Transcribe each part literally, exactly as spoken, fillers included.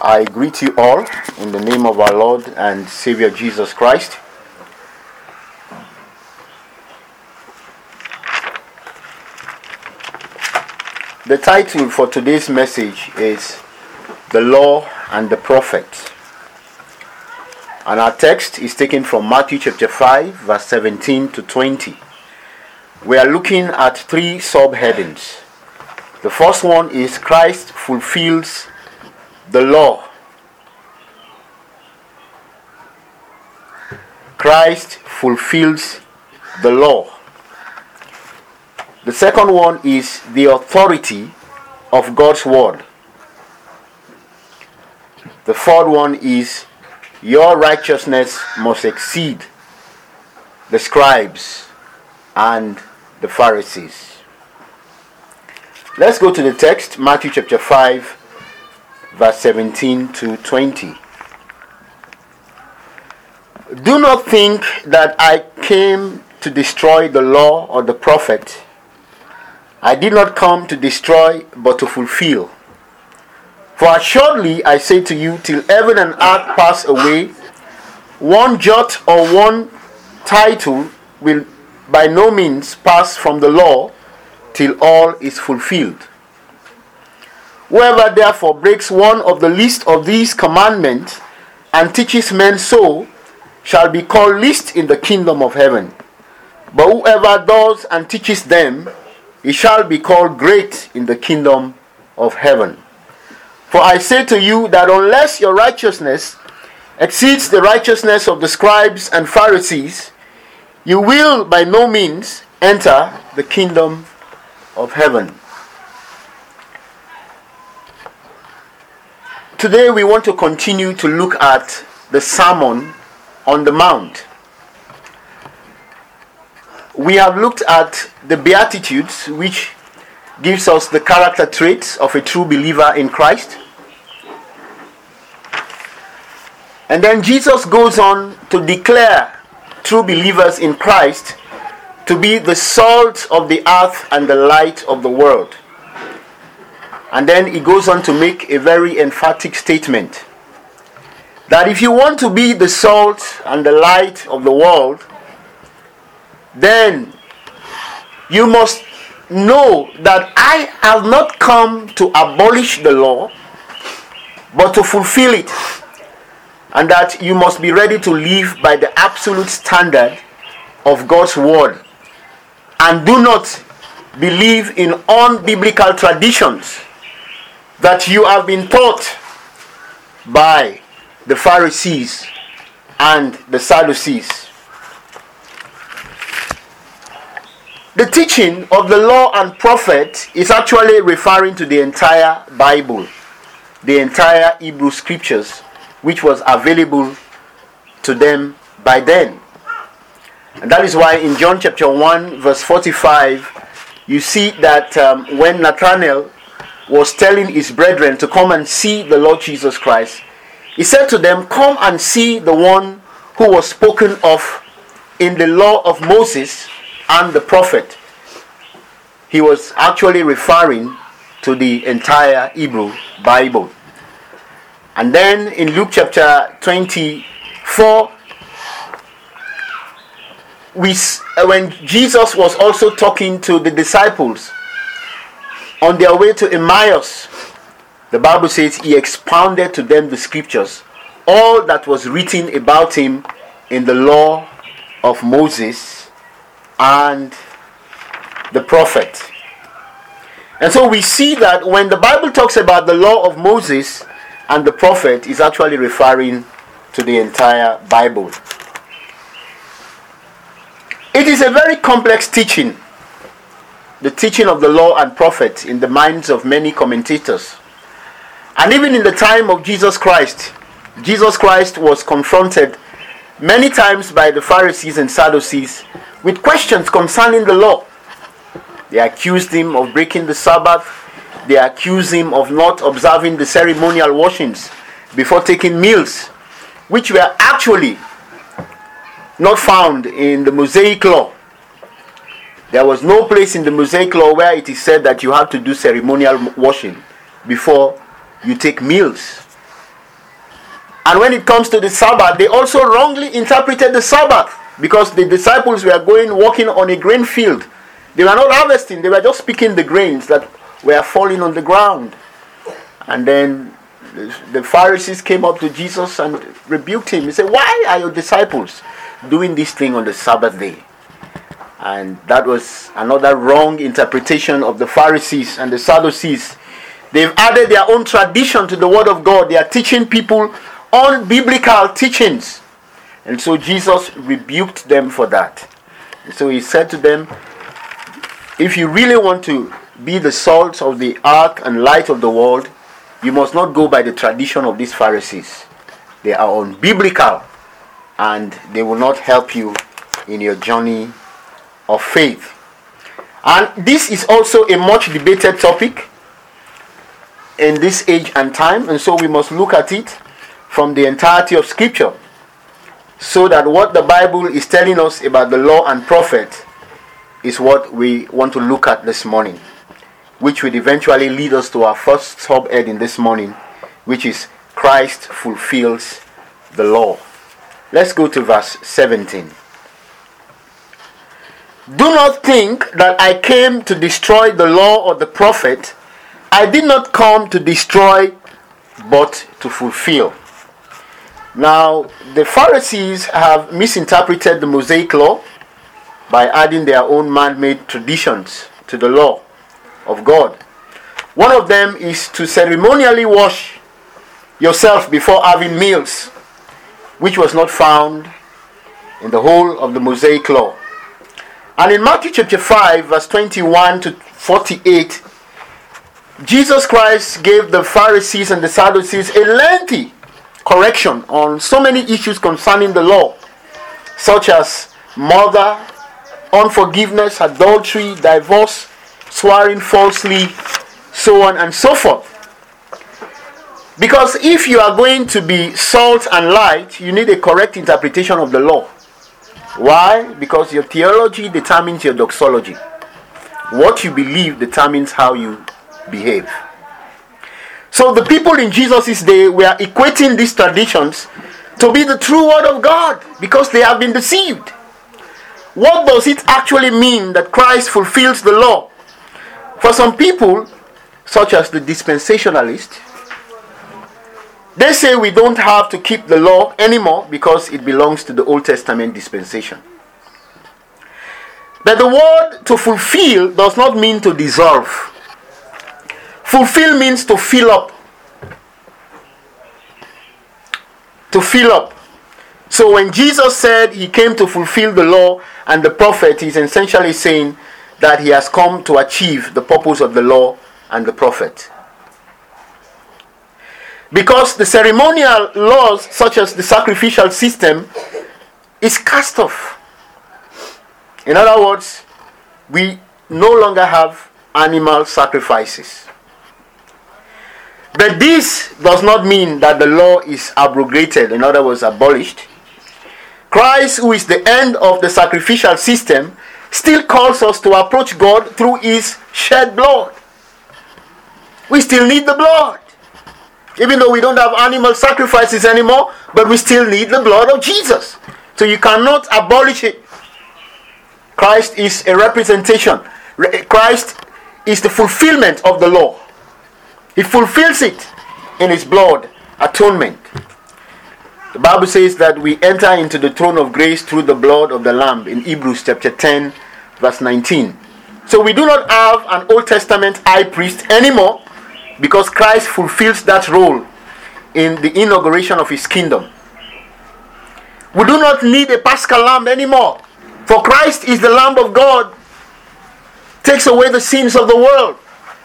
I greet you all in the name of our Lord and Savior Jesus Christ. The title for today's message is The Law and the Prophets. And our text is taken from Matthew chapter five, verse seventeen to twenty. We are looking at three subheadings. The first one is Christ fulfills the law. Christ fulfills the law. The second one is the authority of God's word. The third one is your righteousness must exceed the scribes and the Pharisees. Let's go to the text, Matthew chapter five, verse seventeen to twenty. Do not think that I came to destroy the law or the prophet. I did not come to destroy, but to fulfill. For assuredly I say to you, till heaven and earth pass away, one jot or one tittle will by no means pass from the law till all is fulfilled. Whoever therefore breaks one of the least of these commandments and teaches men so shall be called least in the kingdom of heaven. But whoever does and teaches them, he shall be called great in the kingdom of heaven. For I say to you that unless your righteousness exceeds the righteousness of the scribes and Pharisees, you will by no means enter the kingdom of heaven. Today we want to continue to look at the Sermon on the Mount. We have looked at the Beatitudes, which gives us the character traits of a true believer in Christ. And then Jesus goes on to declare true believers in Christ to be the salt of the earth and the light of the world. And then he goes on to make a very emphatic statement that if you want to be the salt and the light of the world, then you must know that I have not come to abolish the law, but to fulfill it. And that you must be ready to live by the absolute standard of God's word. And do not believe in unbiblical traditions that you have been taught by the Pharisees and the Sadducees. The teaching of the law and prophet is actually referring to the entire Bible, the entire Hebrew scriptures, which was available to them by then. And that is why in John chapter one, verse forty-five, you see that um, when Nathanael was telling his brethren to come and see the Lord Jesus Christ, he said to them, come and see the one who was spoken of in the law of Moses and the prophet. He was actually referring to the entire Hebrew Bible. And then in Luke chapter twenty-four, we, when Jesus was also talking to the disciples on their way to Emmaus, the Bible says he expounded to them the scriptures, all that was written about him in the law of Moses and the prophet. And so we see that when the Bible talks about the law of Moses and the prophet, is actually referring to the entire Bible. It is a very complex teaching, the teaching of the law and prophet, in the minds of many commentators. And even in the time of Jesus Christ, Jesus Christ was confronted many times by the Pharisees and Sadducees with questions concerning the law. They accused him of breaking the Sabbath. They accused him of not observing the ceremonial washings before taking meals, which were actually not found in the Mosaic law. There was no place in the Mosaic law where it is said that you have to do ceremonial washing before you take meals. And when it comes to the Sabbath, they also wrongly interpreted the Sabbath, because the disciples were going walking on a grain field. They were not harvesting, they were just picking the grains that were falling on the ground. And then the Pharisees came up to Jesus and rebuked him. He said, "Why are your disciples doing this thing on the Sabbath day?" And that was another wrong interpretation of the Pharisees and the Sadducees. They've added their own tradition to the Word of God. They are teaching people unbiblical teachings. And so Jesus rebuked them for that. And so he said to them, if you really want to be the salt of the earth and light of the world, you must not go by the tradition of these Pharisees. They are unbiblical, and they will not help you in your journey of faith. And this is also a much debated topic in this age and time, and so we must look at it from the entirety of Scripture, so that what the Bible is telling us about the law and prophet is what we want to look at this morning, which will eventually lead us to our first subhead in this morning, which is Christ fulfills the law. Let's go to verse seventeen. Do not think that I came to destroy the law or the prophet. I did not come to destroy, but to fulfill. Now, the Pharisees have misinterpreted the Mosaic law by adding their own man-made traditions to the law of God. One of them is to ceremonially wash yourself before having meals, which was not found in the whole of the Mosaic law. And in Matthew chapter five, verse twenty-one to forty-eight, Jesus Christ gave the Pharisees and the Sadducees a lengthy correction on so many issues concerning the law, such as murder, unforgiveness, adultery, divorce, swearing falsely, so on and so forth. Because if you are going to be salt and light, you need a correct interpretation of the law. Why? Because your theology determines your doxology. What you believe determines how you behave. So the people in Jesus' day were equating these traditions to be the true word of God, because they have been deceived. What does it actually mean that Christ fulfills the law? For some people, such as the dispensationalists, they say we don't have to keep the law anymore because it belongs to the Old Testament dispensation. But the word to fulfill does not mean to dissolve. Fulfill means to fill up. To fill up. So when Jesus said he came to fulfill the law and the prophet, he's essentially saying that he has come to achieve the purpose of the law and the prophet. Because the ceremonial laws, such as the sacrificial system, is cast off. In other words, we no longer have animal sacrifices. But this does not mean that the law is abrogated, in other words, abolished. Christ, who is the end of the sacrificial system, still calls us to approach God through his shed blood. We still need the blood. Even though we don't have animal sacrifices anymore, but we still need the blood of Jesus. So you cannot abolish it. Christ is a representation. Christ is the fulfillment of the law. He fulfills it in his blood, atonement. The Bible says that we enter into the throne of grace through the blood of the Lamb in Hebrews chapter ten, verse nineteen. So we do not have an Old Testament high priest anymore, because Christ fulfills that role in the inauguration of his kingdom. We do not need a Paschal lamb anymore, for Christ is the Lamb of God, takes away the sins of the world.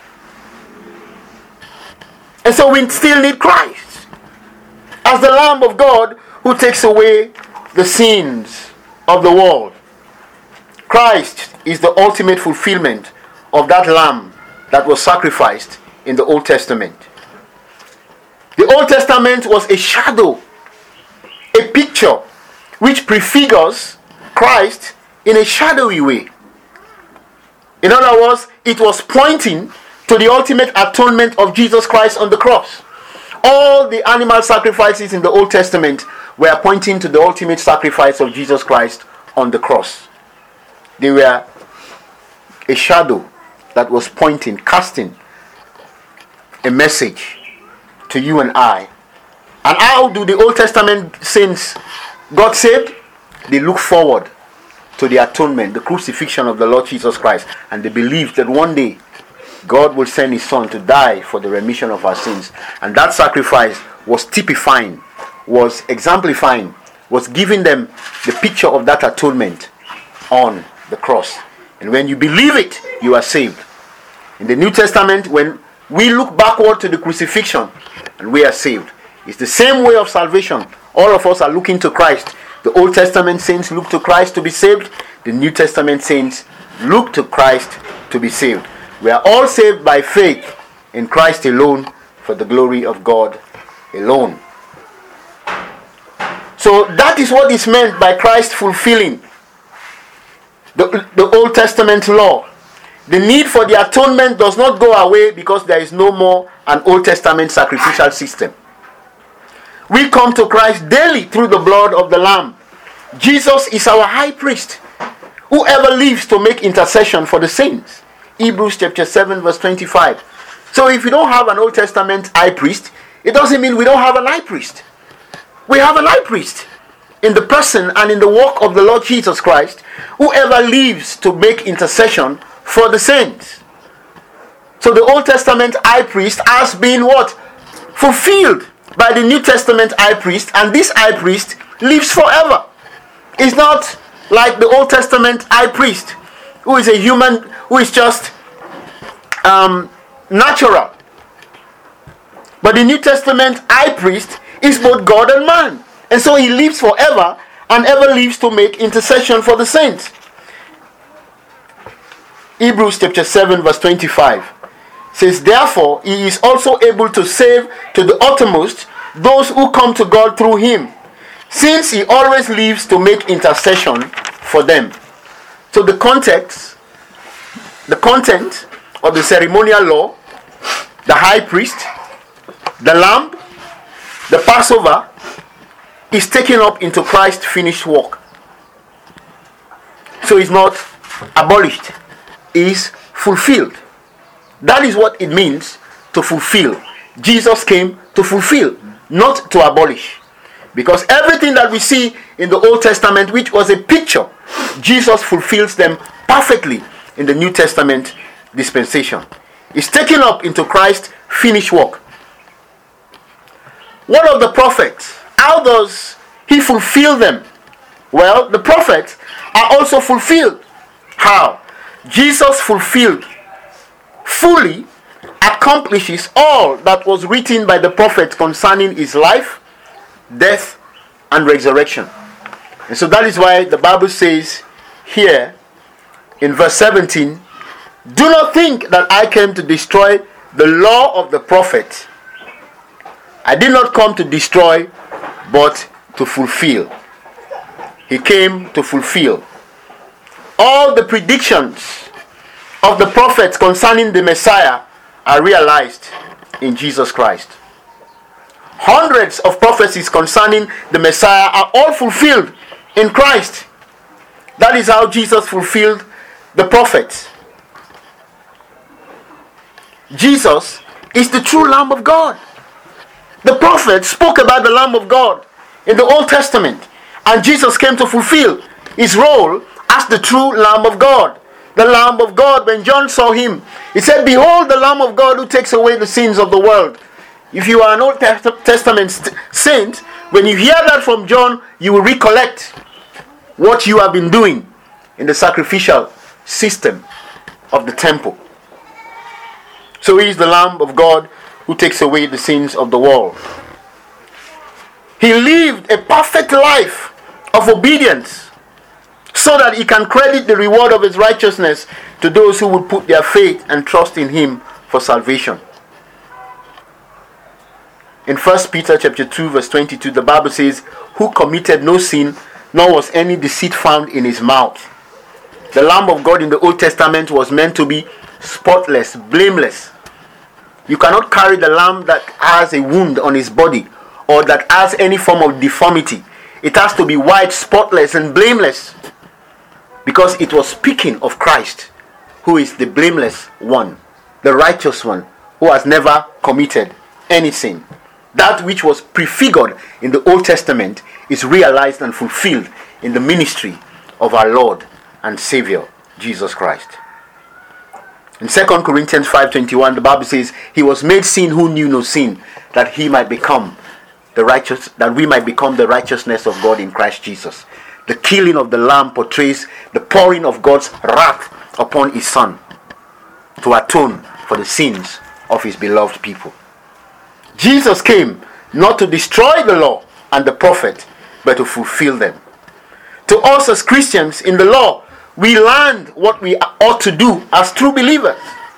And so we still need Christ as the Lamb of God who takes away the sins of the world. Christ is the ultimate fulfillment of that lamb that was sacrificed in the Old Testament. The Old Testament was a shadow, a picture which prefigures Christ in a shadowy way. In other words, it was pointing to the ultimate atonement of Jesus Christ on the cross. All the animal sacrifices in the Old Testament were pointing to the ultimate sacrifice of Jesus Christ on the cross. They were a shadow that was pointing, casting a message to you and I. And how do the Old Testament saints got saved? They look forward to the atonement, the crucifixion of the Lord Jesus Christ, and they believed that one day God will send His Son to die for the remission of our sins. And that sacrifice was typifying, was exemplifying, was giving them the picture of that atonement on the cross. And when you believe it, you are saved. In the New Testament, when we look backward to the crucifixion and we are saved, it's the same way of salvation. All of us are looking to Christ. The Old Testament saints look to Christ to be saved. The New Testament saints look to Christ to be saved. We are all saved by faith in Christ alone, for the glory of God alone. So that is what is meant by Christ fulfilling the, the Old Testament law. The need for the atonement does not go away because there is no more an Old Testament sacrificial system. We come to Christ daily through the blood of the Lamb. Jesus is our high priest, whoever lives to make intercession for the saints. Hebrews chapter seven verse twenty-five. So if you don't have an Old Testament high priest, it doesn't mean we don't have a high priest. We have a high priest in the person and in the work of the Lord Jesus Christ, whoever lives to make intercession for the saints. So the Old Testament high priest has been what? Fulfilled by the New Testament high priest, and this high priest lives forever. It's not like the Old Testament high priest, who is a human, who is just um, natural. But the New Testament high priest is both God and man. And so he lives forever and ever lives to make intercession for the saints. Hebrews chapter seven verse twenty-five says, therefore he is also able to save to the uttermost those who come to God through him, since he always lives to make intercession for them. So the context, the content of the ceremonial law, the high priest, the lamb, the Passover, is taken up into Christ's finished work. So it's not abolished, it's fulfilled. That is what it means to fulfill. Jesus came to fulfill, not to abolish. Because everything that we see in the Old Testament, which was a picture, Jesus fulfills them perfectly in the New Testament dispensation. It's taken up into Christ's finished work. What of the prophets? How does he fulfill them? Well, the prophets are also fulfilled. How? Jesus fulfilled, fully accomplishes all that was written by the prophets concerning his life, death, and resurrection. And so that is why the Bible says here in verse seventeen, do not think that I came to destroy the law of the prophets. I did not come to destroy, but to fulfill. He came to fulfill. All the predictions of the prophets concerning the Messiah are realized in Jesus Christ. Hundreds of prophecies concerning the Messiah are all fulfilled in Christ. That is how Jesus fulfilled the prophets. Jesus is the true Lamb of God. The prophets spoke about the Lamb of God in the Old Testament, and Jesus came to fulfill his role as the true Lamb of God. The Lamb of God, when John saw him, he said, behold the Lamb of God who takes away the sins of the world. If you are an Old Testament saint, when you hear that from John, you will recollect what you have been doing in the sacrificial system of the temple. So he is the Lamb of God who takes away the sins of the world. He lived a perfect life of obedience so that he can credit the reward of his righteousness to those who would put their faith and trust in him for salvation. In First Peter chapter two verse twenty-two, the Bible says, who committed no sin, nor was any deceit found in his mouth. The Lamb of God in the Old Testament was meant to be spotless, blameless. You cannot carry the lamb that has a wound on his body or that has any form of deformity. It has to be white, spotless, and blameless, because it was speaking of Christ, who is the blameless one, the righteous one, who has never committed any sin. That which was prefigured in the Old Testament is realized and fulfilled in the ministry of our Lord and Savior, Jesus Christ. In Second Corinthians five twenty-one, the Bible says, He was made sin who knew no sin, that he might become the righteous, that we might become the righteousness of God in Christ Jesus. The killing of the lamb portrays the pouring of God's wrath upon his Son to atone for the sins of his beloved people. Jesus came not to destroy the law and the prophet, but to fulfill them. To us as Christians in the law, we learned what we ought to do as true believers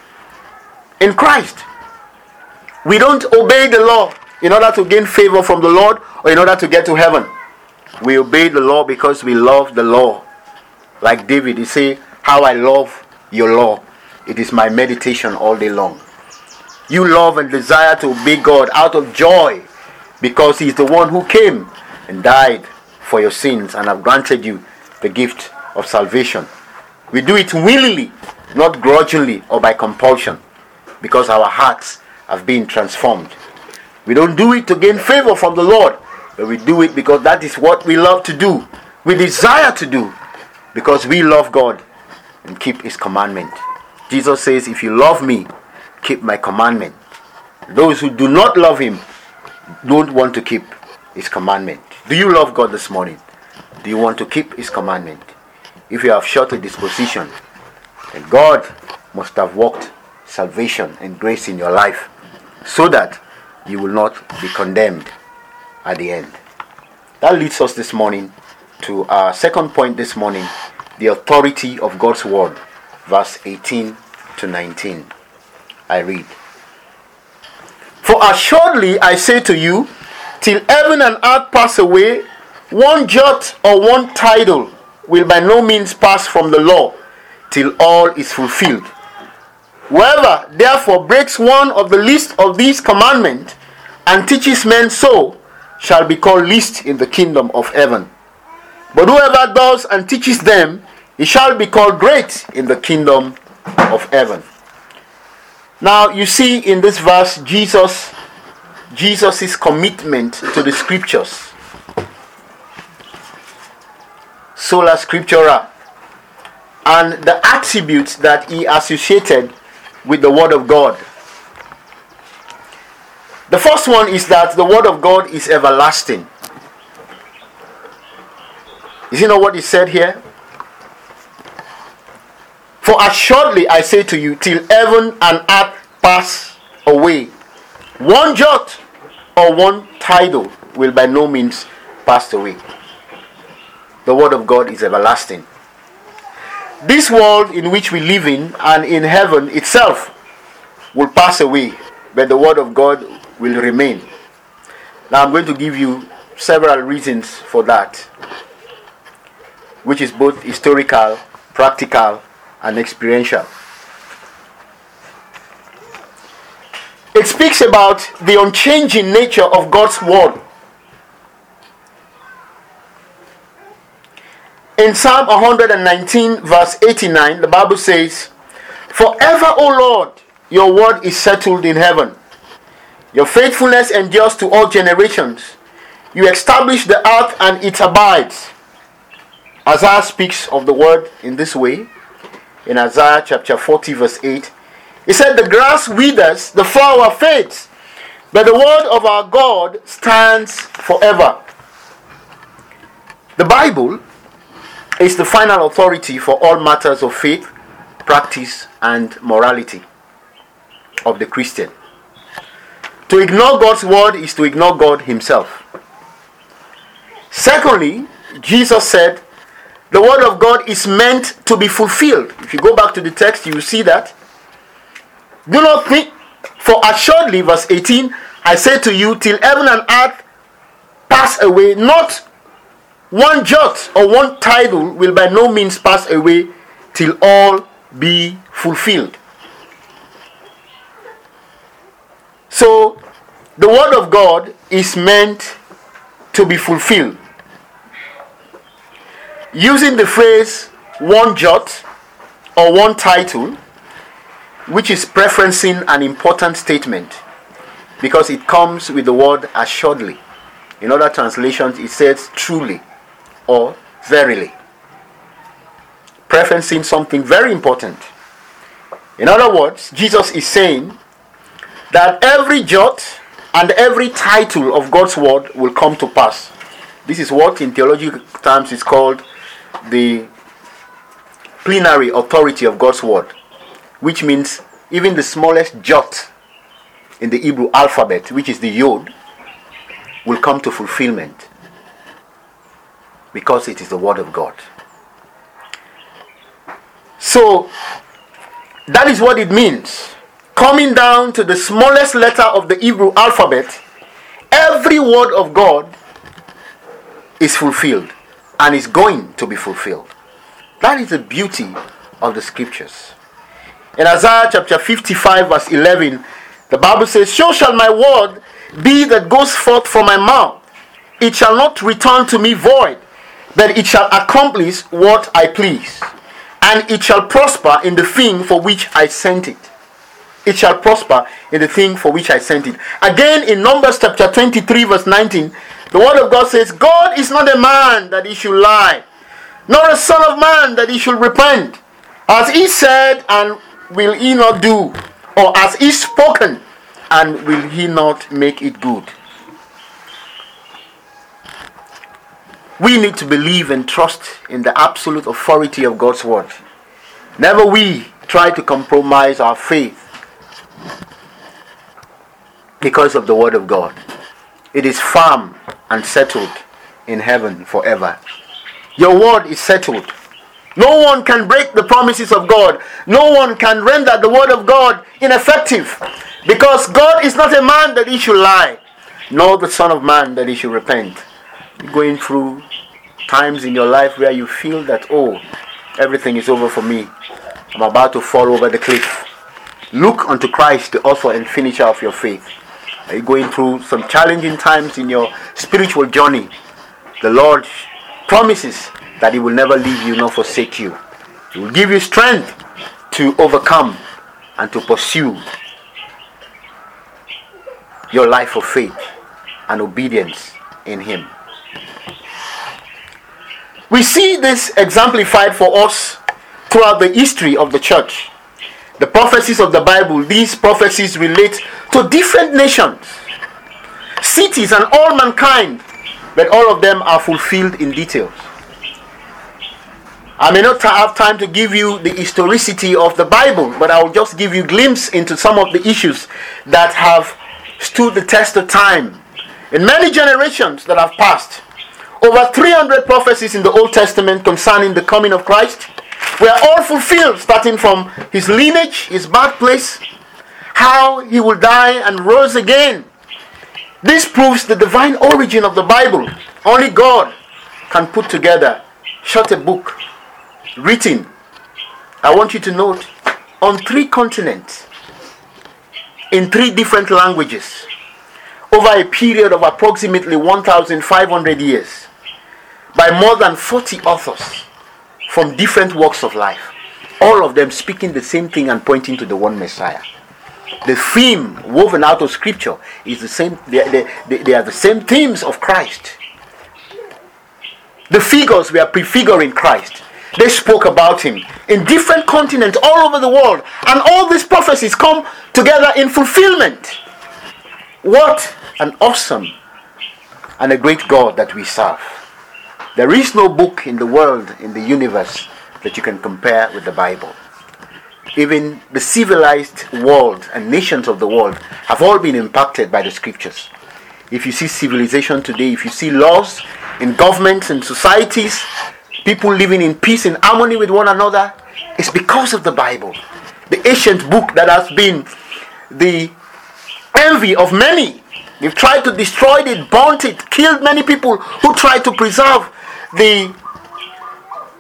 in Christ. We don't obey the law in order to gain favor from the Lord or in order to get to heaven. We obey the law because we love the law. Like David, he said, how I love your law. It is my meditation all day long. You love and desire to obey God out of joy because He is the one who came and died for your sins and have granted you the gift of salvation. We do it willingly, not grudgingly or by compulsion, because our hearts have been transformed. We don't do it to gain favor from the Lord, but we do it because that is what we love to do. We desire to do because we love God and keep His commandment. Jesus says, if you love me, keep my commandment. Those who do not love Him don't want to keep His commandment. Do you love God this morning? Do you want to keep His commandment? If you have short a disposition, then God must have worked salvation and grace in your life so that you will not be condemned at the end. That leads us this morning to our second point this morning, the authority of God's word, verse eighteen to nineteen. I read, For assuredly I say to you, till heaven and earth pass away, one jot or one tittle will by no means pass from the law, till all is fulfilled. Whoever therefore breaks one of the least of these commandments and teaches men so, shall be called least in the kingdom of heaven. But whoever does and teaches them, he shall be called great in the kingdom of heaven. Now you see in this verse Jesus Jesus' commitment to the scriptures. Sola Scriptura, and the attributes that he associated with the Word of God. The first one is that the Word of God is everlasting. Is you know what he said here? For assuredly I say to you, till heaven and earth pass away, one jot or one tittle will by no means pass away. The Word of God is everlasting. This world in which we live in and in heaven itself will pass away, but the Word of God will remain. Now I'm going to give you several reasons for that, which is both historical, practical, and experiential. It speaks about the unchanging nature of God's Word. In Psalm one nineteen verse eighty-nine, the Bible says, Forever, O Lord, your word is settled in heaven. Your faithfulness endures to all generations. You establish the earth and it abides. Isaiah speaks of the word in this way. In Isaiah chapter forty verse eight, he said, The grass withers, the flower fades, but the word of our God stands forever. The Bible is the final authority for all matters of faith, practice, and morality of the Christian. To ignore God's word is to ignore God Himself. Secondly, Jesus said, the word of God is meant to be fulfilled. If you go back to the text, you will see that. Do not think, for assuredly, verse eighteen, I say to you, till heaven and earth pass away, not one jot or one tittle will by no means pass away till all be fulfilled. So, the word of God is meant to be fulfilled. Using the phrase one jot or one title, which is preferencing an important statement, because it comes with the word assuredly. In other translations, it says truly or verily. Preferencing something very important. In other words, Jesus is saying that every jot and every title of God's word will come to pass. This is what in theological terms is called the plenary authority of God's word, which means even the smallest jot in the Hebrew alphabet, which is the Yod, will come to fulfillment because it is the word of God. So, that is what it means. Coming down to the smallest letter of the Hebrew alphabet, every word of God is fulfilled and is going to be fulfilled. That is the beauty of the scriptures. In Isaiah chapter fifty-five verse eleven, the Bible says, "So shall my word be that goes forth from my mouth. It shall not return to me void, but it shall accomplish what I please. And it shall prosper in the thing for which I sent it." It shall prosper in the thing for which I sent it. Again in Numbers chapter twenty-three verse nineteen, the word of God says, "God is not a man that he should lie, nor a son of man that he should repent. As he said, and will he not do? Or as he spoken, and will he not make it good?" We need to believe and trust in the absolute authority of God's word. Never we try to compromise our faith because of the word of God. It is firm and settled in heaven forever. Your word is settled. No one can break the promises of God. No one can render the word of God ineffective, because God is not a man that he should lie, nor the son of man that he should repent. You're going through times in your life where you feel that, oh, everything is over for me. I'm about to fall over the cliff. Look unto Christ, the author and finisher of your faith. Are you going through some challenging times in your spiritual journey? The Lord promises that he will never leave you nor forsake you. He will give you strength to overcome and to pursue your life of faith and obedience in him. We see this exemplified for us throughout the history of the church. The prophecies of the Bible, these prophecies relate to different nations, cities, and all mankind, but all of them are fulfilled in details. I may not have time to give you the historicity of the Bible, but I will just give you a glimpse into some of the issues that have stood the test of time in many generations that have passed. Over three hundred prophecies in the Old Testament concerning the coming of Christ were all fulfilled, starting from his lineage, his birthplace, how he will die and rose again. This proves the divine origin of the Bible. Only God can put together such a book written, I want you to note, on three continents, in three different languages, over a period of approximately one thousand five hundred years, by more than forty authors from different walks of life, all of them speaking the same thing and pointing to the one Messiah. The theme woven out of Scripture is the same. They, they, they are the same themes of Christ. The figures were prefiguring Christ. They spoke about him in different continents all over the world, and all these prophecies come together in fulfillment. What an awesome and a great God that we serve. There is no book in the world, in the universe, that you can compare with the Bible. Even the civilized world and nations of the world have all been impacted by the scriptures. If you see civilization today, if you see laws in governments and societies, people living in peace and harmony with one another, it's because of the Bible. The ancient book that has been the envy of many. They've tried to destroy it, burnt it, killed many people who tried to preserve the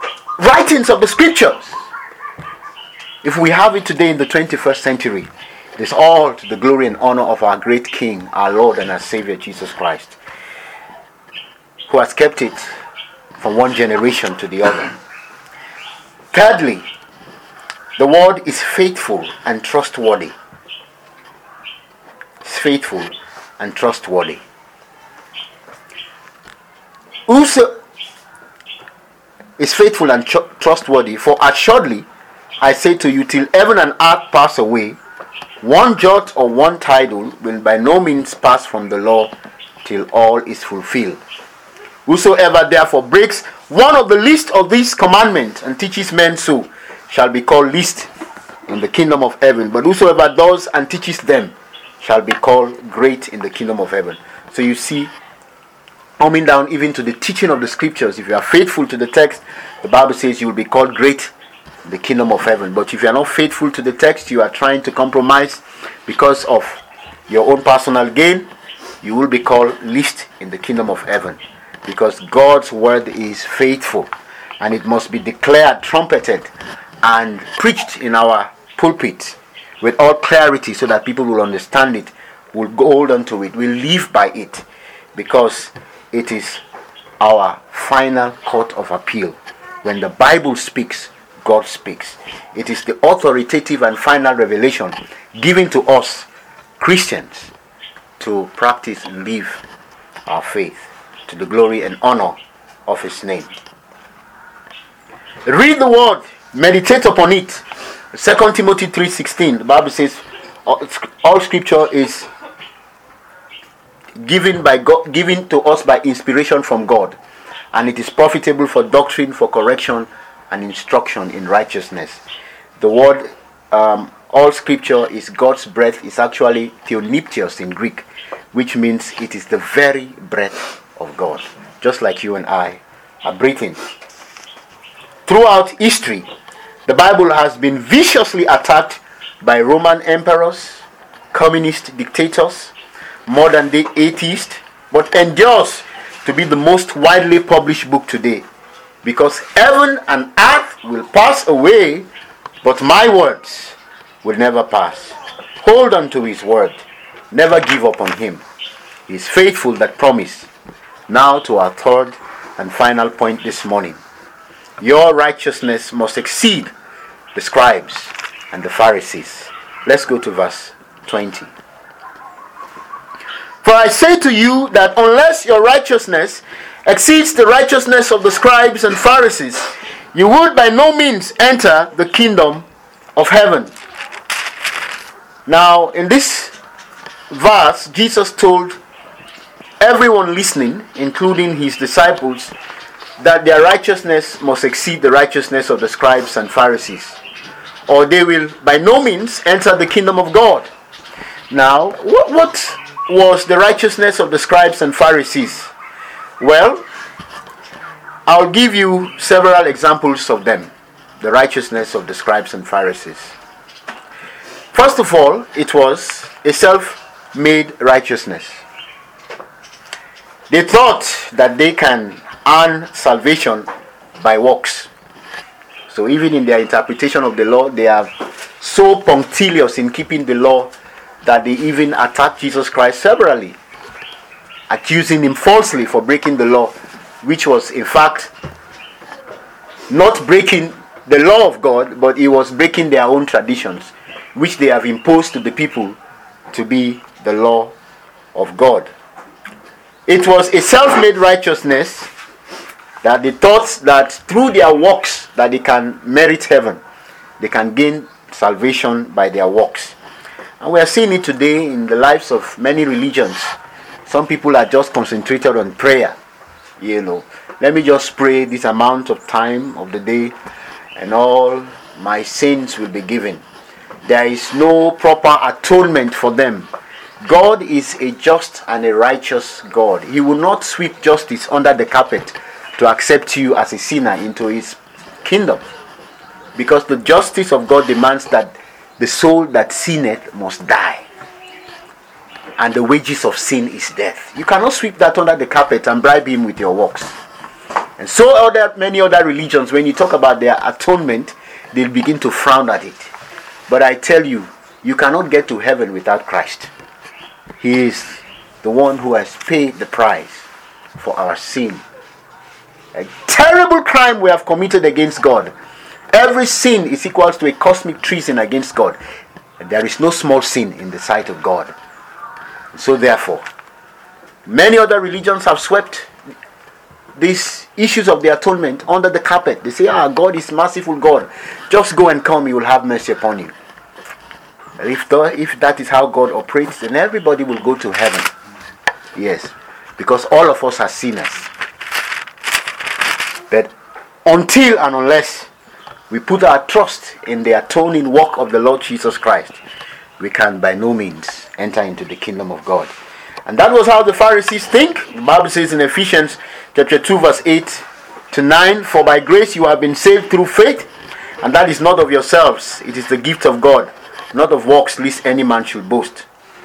writings of the scriptures. If we have it today in the twenty-first century, It is all to the glory and honor of our great King, our Lord and our Savior, Jesus Christ, who has kept it from one generation to the other. Thirdly, the word is faithful and trustworthy. It's faithful and trustworthy. Whoso is faithful and tr- trustworthy, for assuredly I say to you, till heaven and earth pass away, one jot or one tittle will by no means pass from the law till all is fulfilled. Whosoever therefore breaks one of the least of these commandments and teaches men so shall be called least in the kingdom of heaven. But whosoever does and teaches them shall be called great in the kingdom of heaven. So you see, coming down even to the teaching of the scriptures, if you are faithful to the text, the Bible says you will be called great in the kingdom of heaven. But if you are not faithful to the text, you are trying to compromise because of your own personal gain, you will be called least in the kingdom of heaven. Because God's word is faithful, and it must be declared, trumpeted, and preached in our pulpit with all clarity so that people will understand it, will hold on to it, will live by it, because it is our final court of appeal. When the Bible speaks, God speaks. It is the authoritative and final revelation given to us Christians to practice and live our faith to the glory and honor of His name. Read the word, meditate upon it. Second Timothy three sixteen, the Bible says all scripture is given by God, given to us by inspiration from God, and it is profitable for doctrine, for correction, and instruction in righteousness. The word um, all scripture is God's breath, is actually theoniptios in Greek, which means it is the very breath of God, just like you and I are breathing. Throughout history, the Bible has been viciously attacked by Roman emperors, communist dictators, modern day atheists, but endures to be the most widely published book today, because heaven and earth will pass away, but my words will never pass. Hold on to His word. Never give up on Him. He is faithful that promise. Now to our third and final point this morning. Your righteousness must exceed the scribes and the Pharisees. Let's go to verse twenty. For I say to you that unless your righteousness exceeds the righteousness of the scribes and Pharisees, you would by no means enter the kingdom of heaven. Now, in this verse, Jesus told everyone listening, including His disciples, that their righteousness must exceed the righteousness of the scribes and Pharisees, or they will by no means enter the kingdom of God. Now, what, what was the righteousness of the scribes and Pharisees? Well, I'll give you several examples of them, the righteousness of the scribes and Pharisees. First of all, it was a self-made righteousness. They thought that they can earn salvation by works. So even in their interpretation of the law, they are so punctilious in keeping the law that they even attacked Jesus Christ severally, accusing Him falsely for breaking the law, which was in fact not breaking the law of God, but He was breaking their own traditions, which they have imposed to the people to be the law of God. It was a self-made righteousness that they thought that through their works that they can merit heaven. They can gain salvation by their works. And we are seeing it today in the lives of many religions. Some people are just concentrated on prayer. You know, let me just pray this amount of time of the day and all my sins will be given. There is no proper atonement for them. God is a just and a righteous God. He will not sweep justice under the carpet to accept you as a sinner into His kingdom. Because the justice of God demands that the soul that sinneth must die. And the wages of sin is death. You cannot sweep that under the carpet and bribe Him with your works. And so other many other religions, when you talk about their atonement, they'll begin to frown at it. But I tell you, You cannot get to heaven without Christ. He is the one who has paid the price for our sin. A terrible crime we have committed against God. Every sin is equal to a cosmic treason against God. And there is no small sin in the sight of God. So therefore, many other religions have swept these issues of the atonement under the carpet. They say, ah, God is merciful God. Just go and come, He will have mercy upon you. If, the, if that is how God operates, then everybody will go to heaven. Yes, because all of us are sinners. But until and unless we put our trust in the atoning work of the Lord Jesus Christ, we can by no means enter into the kingdom of God. And that was how the Pharisees think. The Bible says in Ephesians chapter two verse eight to nine, for by grace you have been saved through faith, and that is not of yourselves, it is the gift of God, not of works, lest any man should boast.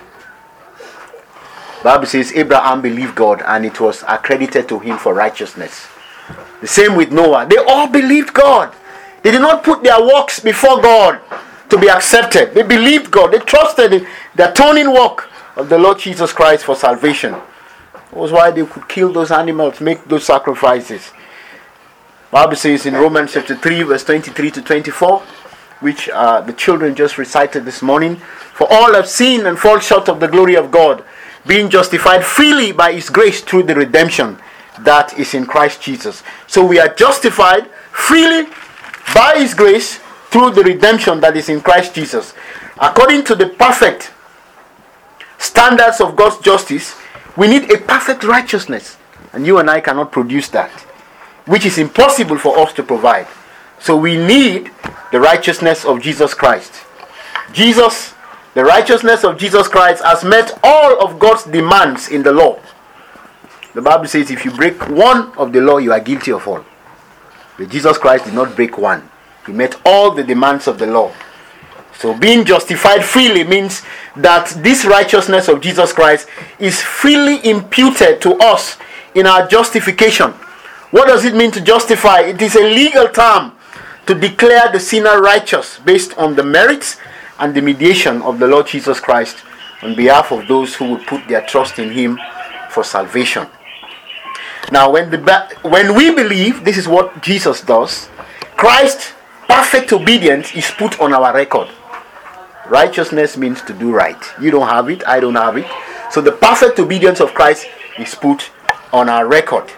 The Bible says Abraham believed God, and it was accredited to him for righteousness. The same with Noah. They all believed God. They did not put their works before God to be accepted. They believed God. They trusted in the atoning work of the Lord Jesus Christ for salvation. That was why they could kill those animals, make those sacrifices. The Bible says in Romans chapter three verse twenty-three to twenty-four, which uh, the children just recited this morning, for all have sinned and fall short of the glory of God, being justified freely by His grace through the redemption that is in Christ Jesus. So we are justified freely by His grace through the redemption that is in Christ Jesus. According to the perfect standards of God's justice, we need a perfect righteousness. And you and I cannot produce that, which is impossible for us to provide. So we need the righteousness of Jesus Christ. Jesus, the righteousness of Jesus Christ has met all of God's demands in the law. The Bible says if you break one of the law, you are guilty of all. But Jesus Christ did not break one. He met all the demands of the law. So being justified freely means that this righteousness of Jesus Christ is freely imputed to us in our justification. What does it mean to justify? It is a legal term to declare the sinner righteous based on the merits and the mediation of the Lord Jesus Christ on behalf of those who would put their trust in Him for salvation. Now, when the when we believe, this is what Jesus does. Christ's perfect obedience is put on our record. Righteousness means to do right. You don't have it, I don't have it. So the perfect obedience of Christ is put on our record.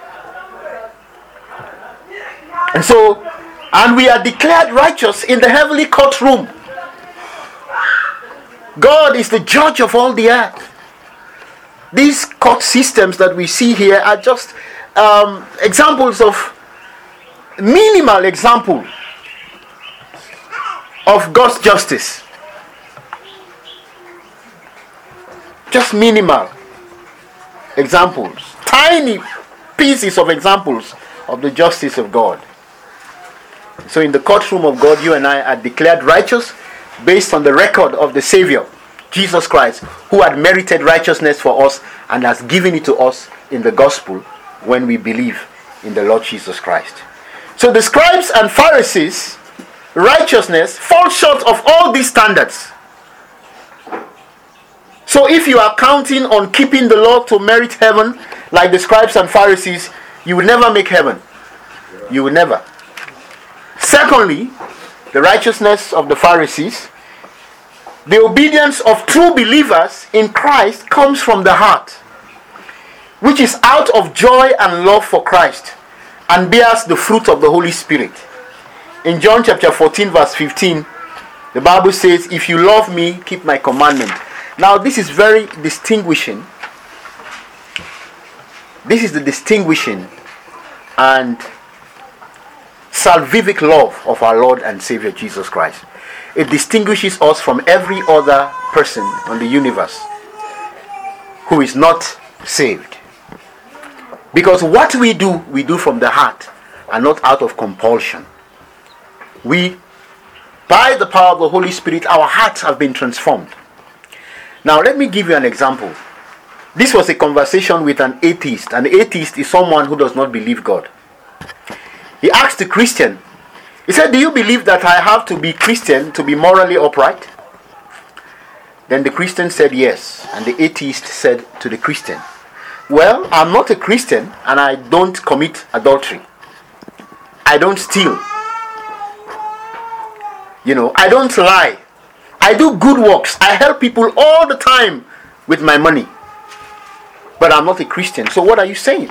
And so, and we are declared righteous in the heavenly courtroom. God is the judge of all the earth. These court systems that we see here are just um, examples of, minimal example of God's justice. Just minimal examples. Tiny pieces of examples of the justice of God. So in the courtroom of God, you and I are declared righteous based on the record of the Savior, Jesus Christ, who had merited righteousness for us and has given it to us in the gospel when we believe in the Lord Jesus Christ. So the scribes and Pharisees' righteousness falls short of all these standards. So if you are counting on keeping the law to merit heaven, like the scribes and Pharisees, you will never make heaven. You will never. Secondly, the righteousness of the Pharisees, the obedience of true believers in Christ comes from the heart, which is out of joy and love for Christ, and bears the fruit of the Holy Spirit. In John chapter fourteen verse fifteen, the Bible says, if you love me, keep my commandment. Now this is very distinguishing. This is the distinguishing and salvific love of our Lord and Savior Jesus Christ. It distinguishes us from every other person on the universe who is not saved. Because what we do, we do from the heart and not out of compulsion. We, by the power of the Holy Spirit, our hearts have been transformed. Now let me give you an example. This was a conversation with an atheist. An atheist is someone who does not believe God. He asked the Christian, he said, do you believe that I have to be Christian to be morally upright? Then the Christian said yes, and the atheist said to the Christian, well, I'm not a Christian and I don't commit adultery. I don't steal. You know, I don't lie. I do good works. I help people all the time with my money. But I'm not a Christian. So what are you saying?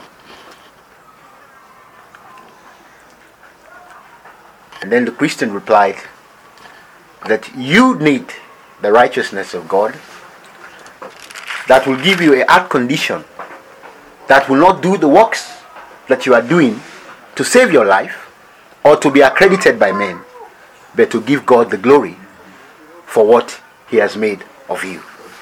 And then the Christian replied that you need the righteousness of God that will give you a heart condition that will not do the works that you are doing to save your life or to be accredited by men, but to give God the glory for what He has made of you.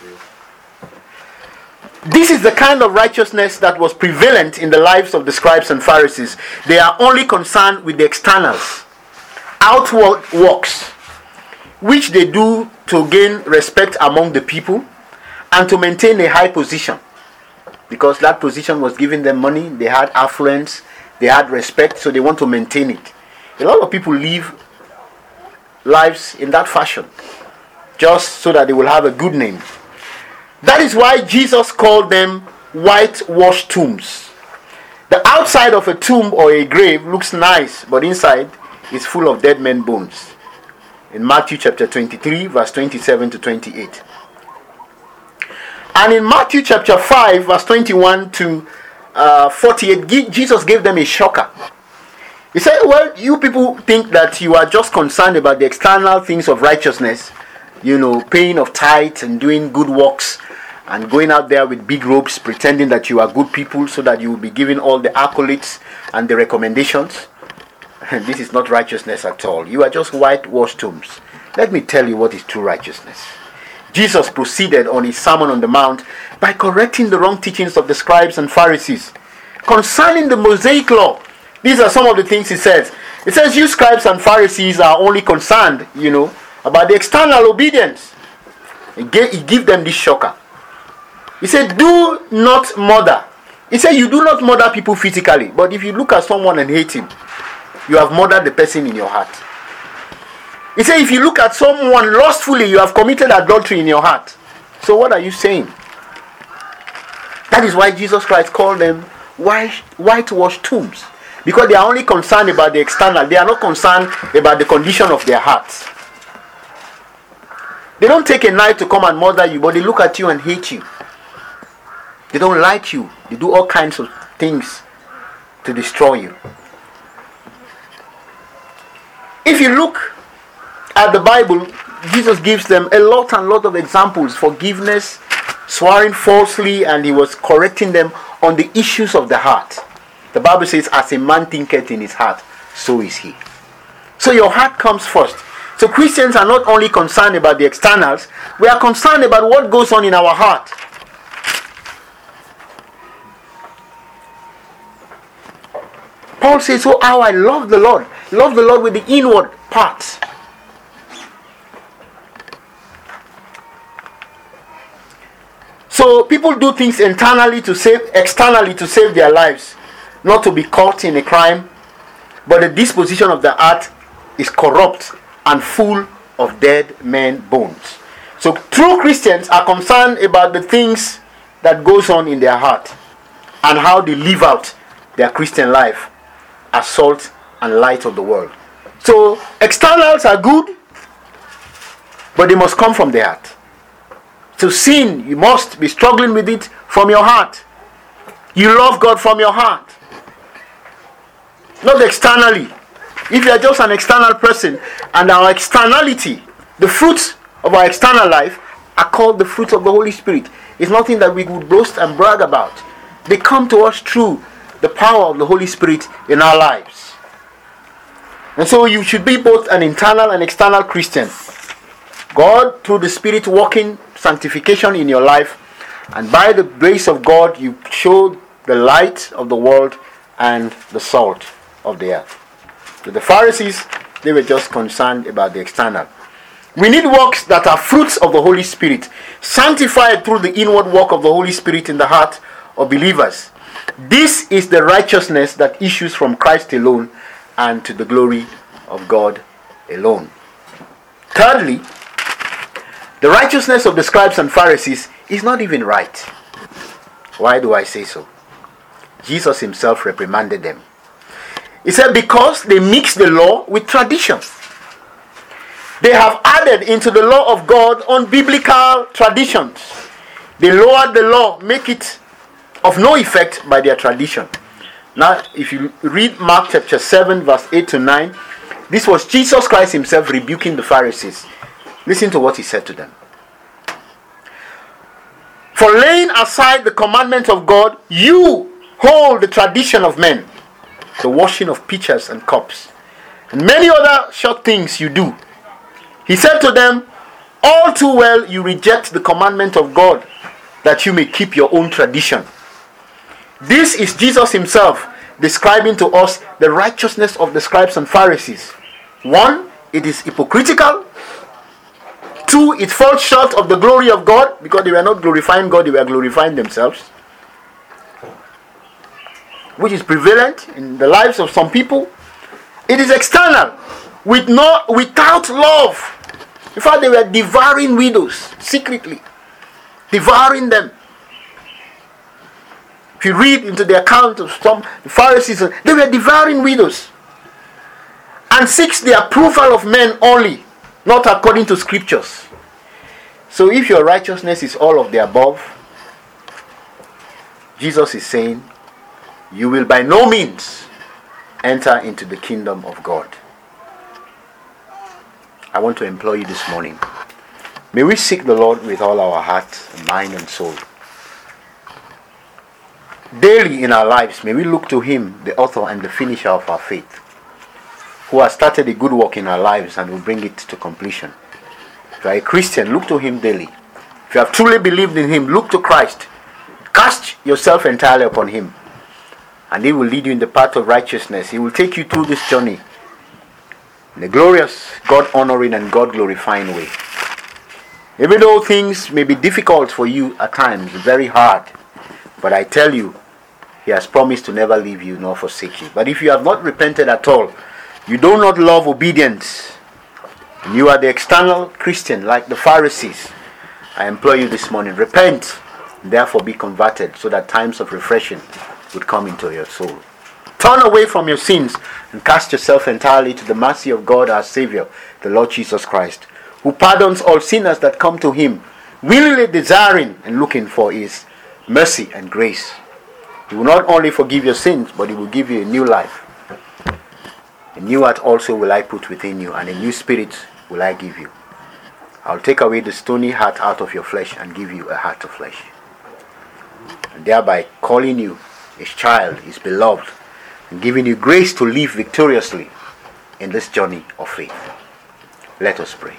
This is the kind of righteousness that was prevalent in the lives of the scribes and Pharisees. They are only concerned with the externals, outward works, which they do to gain respect among the people and to maintain a high position. Because that position was giving them money, they had affluence, they had respect, so they want to maintain it. A lot of people live lives in that fashion, just so that they will have a good name. That is why Jesus called them whitewashed tombs. The outside of a tomb or a grave looks nice, but inside is full of dead men's bones. In Matthew chapter twenty-three, verse twenty-seven to twenty-eight. And in Matthew chapter five, verse twenty-one to uh, forty-eight, Jesus gave them a shocker. He said, well, you people think that you are just concerned about the external things of righteousness, you know, paying of tithes and doing good works and going out there with big robes, pretending that you are good people so that you will be given all the accolades and the recommendations. And this is not righteousness at all. You are just whitewashed tombs. Let me tell you what is true righteousness. Jesus proceeded on his Sermon on the Mount by correcting the wrong teachings of the scribes and Pharisees concerning the Mosaic law. These are some of the things he says. He says, you scribes and Pharisees are only concerned, you know, about the external obedience. He gave, he gave them this shocker. He said, do not murder. He said, you do not murder people physically, but if you look at someone and hate him, you have murdered the person in your heart. He said, if you look at someone lustfully, you have committed adultery in your heart. So what are you saying? That is why Jesus Christ called them white, whitewashed tombs. Because they are only concerned about the external. They are not concerned about the condition of their hearts. They don't take a knife to come and murder you, but they look at you and hate you. They don't like you. They do all kinds of things to destroy you. If you look at the Bible, Jesus gives them a lot and lot of examples. Forgiveness, swearing falsely, and he was correcting them on the issues of the heart. The Bible says, as a man thinketh in his heart, so is he. So your heart comes first. So Christians are not only concerned about the externals, we are concerned about what goes on in our heart. Paul says, oh, how I love the Lord. Love the Lord with the inward parts. So people do things internally to save, externally to save their lives, not to be caught in a crime. But the disposition of the heart is corrupt and full of dead men bones. So true Christians are concerned about the things that goes on in their heart and how they live out their Christian life as salt and light of the world. So externals are good, but they must come from the heart. To sin, you must be struggling with it from your heart. You love God from your heart, not externally. If you are just an external person, and our externality, the fruits of our external life, are called the fruits of the Holy Spirit. It's nothing that we would boast and brag about. They come to us through the power of the Holy Spirit in our lives. And so you should be both an internal and external Christian. God, through the Spirit, working sanctification in your life, and by the grace of God, you show the light of the world and the salt of the earth. So the Pharisees, they were just concerned about the external. We need works that are fruits of the Holy Spirit, sanctified through the inward work of the Holy Spirit in the heart of believers. This is the righteousness that issues from Christ alone and to the glory of God alone. Thirdly, The righteousness of the scribes and Pharisees is not even right. Why do I say so? Jesus himself reprimanded them. He said, because they mix the law with tradition. They have added into the law of God unbiblical traditions. They lowered the law, make it of no effect by their tradition. Now, if you read Mark chapter seven, verse eight to nine, this was Jesus Christ himself rebuking the Pharisees. Listen to what he said to them. For laying aside the commandment of God, you hold the tradition of men, the washing of pitchers and cups, and many other short things you do. He said to them, all too well you reject the commandment of God, that you may keep your own tradition. This is Jesus himself describing to us the righteousness of the scribes and Pharisees. One, it is hypocritical. Two, it falls short of the glory of God, because they were not glorifying God, they were glorifying themselves, which is prevalent in the lives of some people. It is external, with no, without love. In fact, they were devouring widows secretly, devouring them. If you read into the account of some Pharisees, they were devouring widows. And seeks the approval of men only, not according to scriptures. So if your righteousness is all of the above, Jesus is saying, you will by no means enter into the kingdom of God. I want to implore you this morning, may we seek the Lord with all our heart, mind and soul. Daily in our lives, may we look to him, the author and the finisher of our faith, who has started a good work in our lives and will bring it to completion. If you are a Christian, look to him daily. If you have truly believed in him, look to Christ. Cast yourself entirely upon him, and he will lead you in the path of righteousness. He will take you through this journey in a glorious, God-honoring and God-glorifying way. Even though things may be difficult for you at times, very hard, but I tell you, he has promised to never leave you nor forsake you. But if you have not repented at all, you do not love obedience, and you are the external Christian like the Pharisees, I implore you this morning, repent, and therefore be converted, so that times of refreshing would come into your soul. Turn away from your sins and cast yourself entirely to the mercy of God our Savior, the Lord Jesus Christ, who pardons all sinners that come to him, willingly desiring and looking for his mercy and grace. He will not only forgive your sins, but he will give you a new life. A new heart also will I put within you, and a new spirit will I give you. I'll take away the stony heart out of your flesh and give you a heart of flesh, and thereby calling you his child, his beloved, and giving you grace to live victoriously in this journey of faith. Let us pray.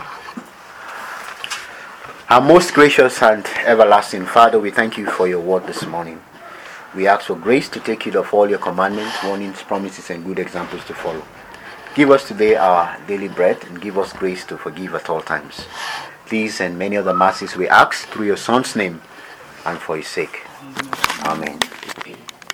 Our most gracious and everlasting Father, we thank you for your word this morning. We ask for grace to take heed of all your commandments, warnings, promises, and good examples to follow. Give us today our daily bread, and give us grace to forgive at all times. These and many other mercies we ask through your Son's name and for his sake. Amen.